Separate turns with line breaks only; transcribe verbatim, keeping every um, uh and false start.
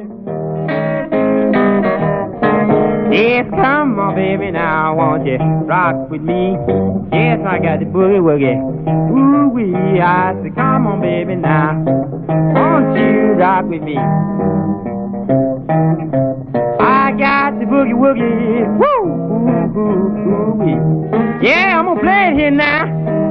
Yes, come on, baby, now won't you rock with me? Yes, I got the boogie woogie. Ooh wee, I say, come on, baby, now won't you rock with me? I got the boogie woogie. Woo, ooh, ooh, ooh wee. Yeah, I'm gonna play it here now.